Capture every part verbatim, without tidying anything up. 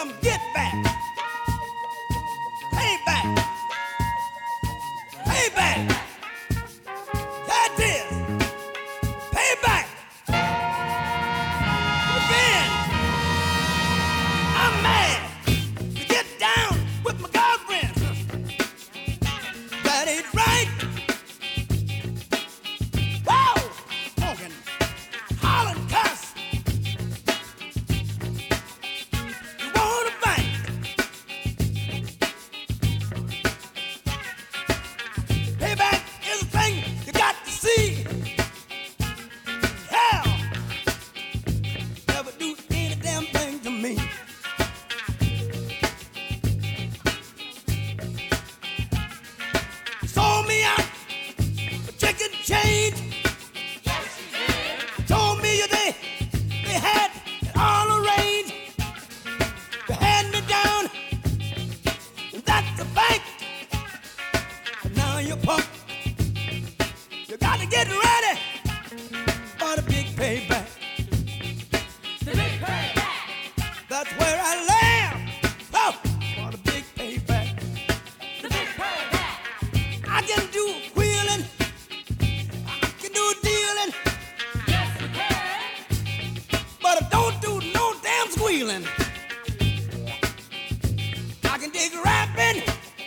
some get back, payback, payback. That is payback. Revenge. I'm mad to get down with my girlfriend. That ain't right. Whoa! Honking, hollering, cuss. You wanna fight? Payback is a thing you got to see. Hell, never do any damn thing to me. Sold me out for chicken change. Told me they, they had it all arranged. They had me down, and that's a fact. But now you're punk. You got to get ready for the big payback. The big payback. That's where I land. Oh, for the big payback. The big payback. I can do wheeling. I can do dealing. Yes, you can. But I don't do no damn squealing. I can dig rapping.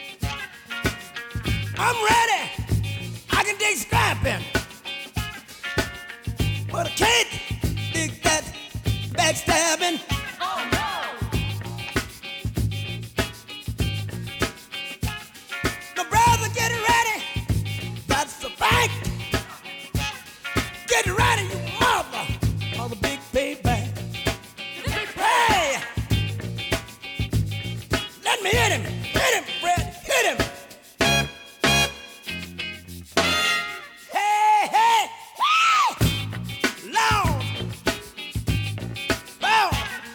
I'm ready. I can dig scrapping. But I can't dig that backstabbing. Oh no. The brother, get ready. That's the fact. Get ready, you mother, for the big payback. The big Hey! Let me hit him! Hit him, Fred! Hit him! Hey, hey! Hey! Loud! Loud!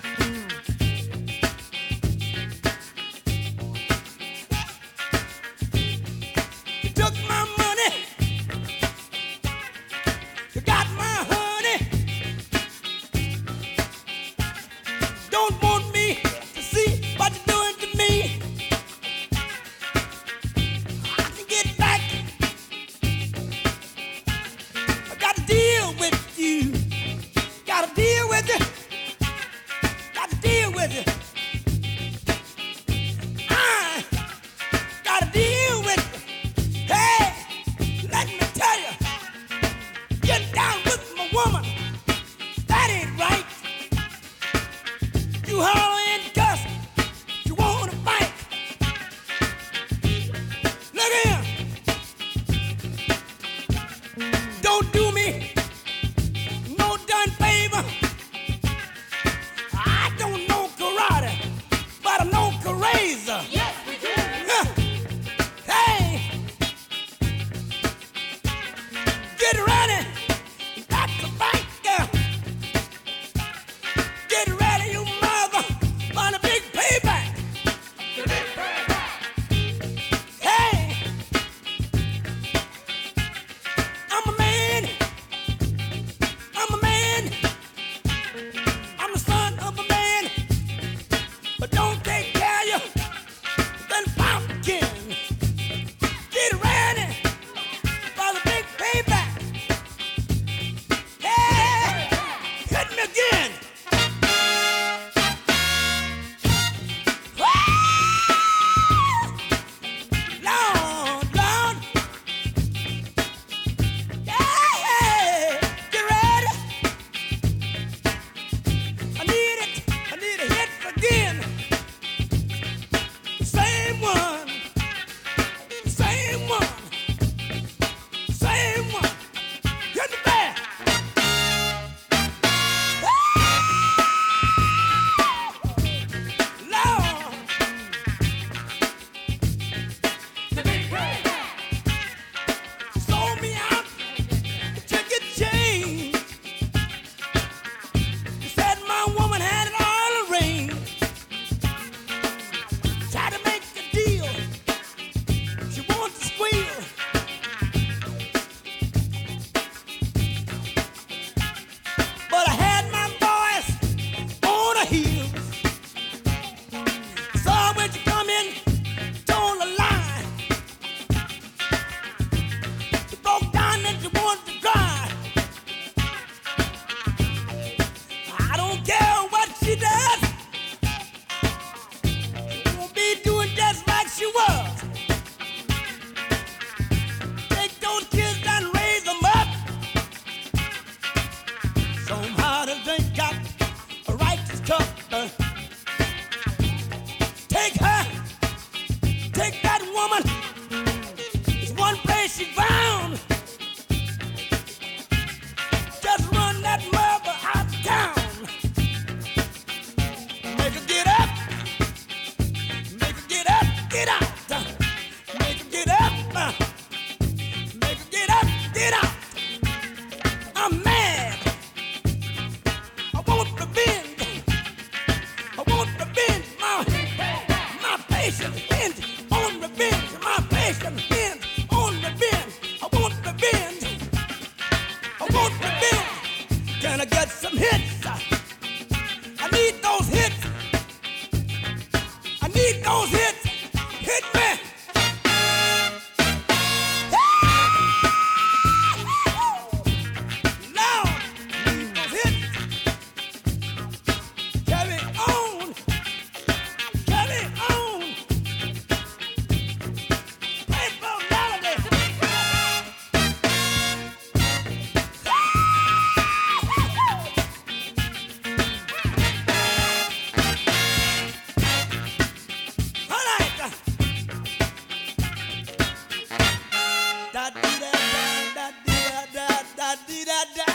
dee da da.